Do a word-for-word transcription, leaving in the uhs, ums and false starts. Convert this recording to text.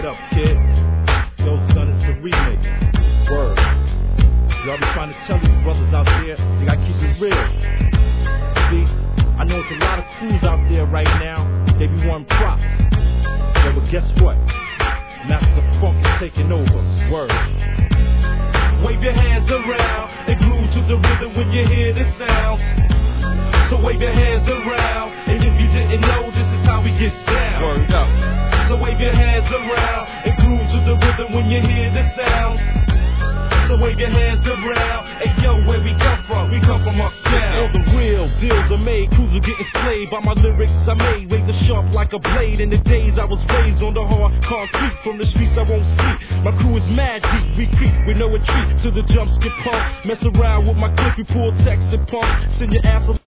up, kid? Yo, son, it's the remix. Word. Yo, I be trying to tell these brothers out there, they gotta keep it real. See, I know it's a lot of crews out there right now, they be wanting props. Yeah, but guess what? Master Funk is taking over. Word. Wave your hands around and groove to the rhythm when you hear the sound. So wave your hands around, and if you didn't know, this is how we get down. Word up. So wave your hands around and groove to the rhythm when you hear the sound. So wave your hands around, and yo, where we come from? We come from uptown. All the real deals are made, crews are getting slayed by my lyrics I made, razor sharp like a blade. In the days I was raised on the hard concrete, from the streets I won't sleep. My crew is mad deep, we creep with no retreat to the jump skip pump. Mess around with my clip, we pull text and pump. Send your ass